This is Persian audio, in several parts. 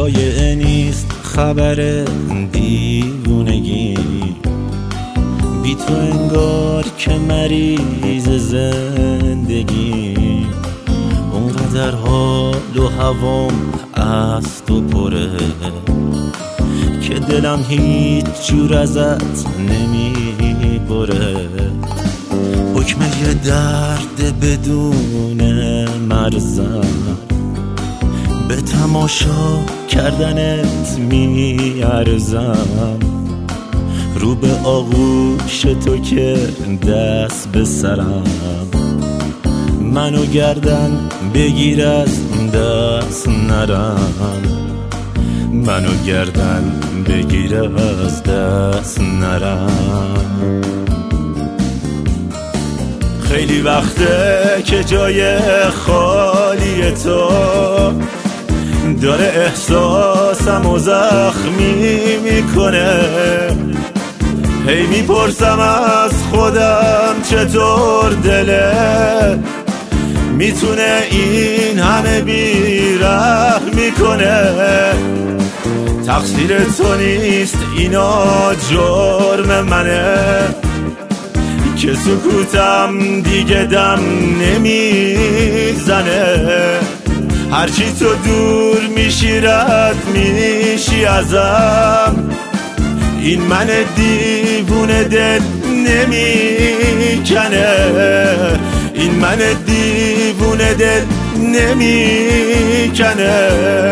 شایعه نیست خبر دیوونگی، بی تو انگار که مریض زندگی. اونقدر حال و هوام از تو پره که دلم هیچ جور ازت نمی بره. حکم یه درد بدون مرزم، به تماشا کردنت می ارزم. رو به آغوش تو که دست به سرم، منو گردن بگیر از دست نرم. منو گردن بگیر از دست نرم. خیلی وقته که جای خالی تو داره احساسم و زخمی میکنه. هی میپرسم از خودم چطور دله میتونه این همه بی‌رحمی کنه. تقصیر تو نیست اینا جرم منه که سکوتم دیگه دم نمیزنه. هرچی تو دور میشی رد میشی ازم، این من دیوونه دل نمیکنه. این من دیوونه دل نمیکنه.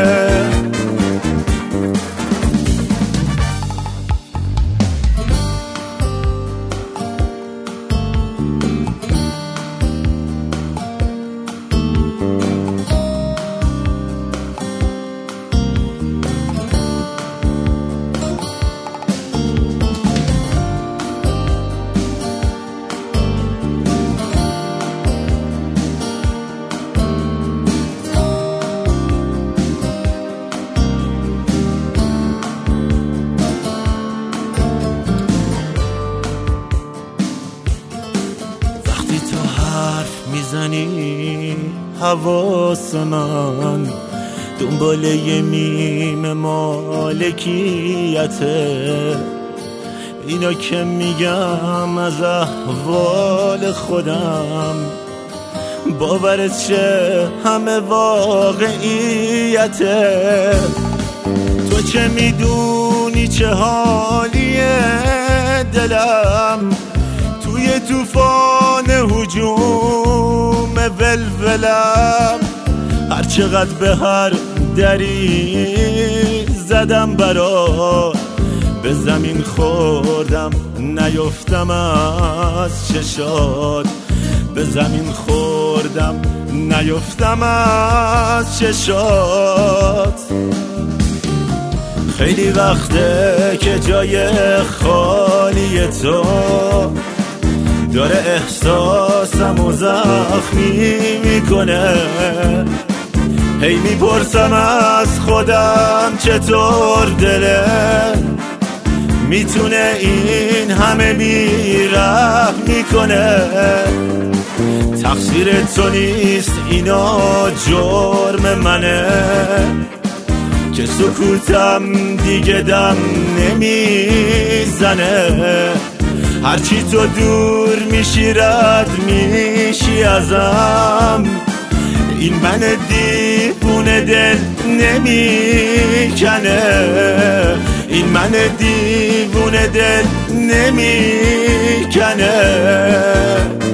میزنی حواس من دنبال یه میم مالکیته. اینا که میگم از احوال خودم، باورت شه همه واقعیته. تو چه میدونی چه حالیه دلم توی طوفان هجوم ولولم. هر چقدر به هر دری زدم برات، به زمین خوردم نیفتم از چشات. به زمین خوردم نیفتم از چشات. خیلی وقته که جای خالی تو داره احساسم و زخمی میکنه. هی میپرسم از خودم چطور دله میتونه این همه بی‌رحمی کنه. تقصیر تو نیست اینا جرم منه که سکوتم دیگه دم نمیزنه. هرچی تو دور میشی رد میشی ازم، این من دیوونه دل نمیکنه. این من دیوونه دل نمیکنه.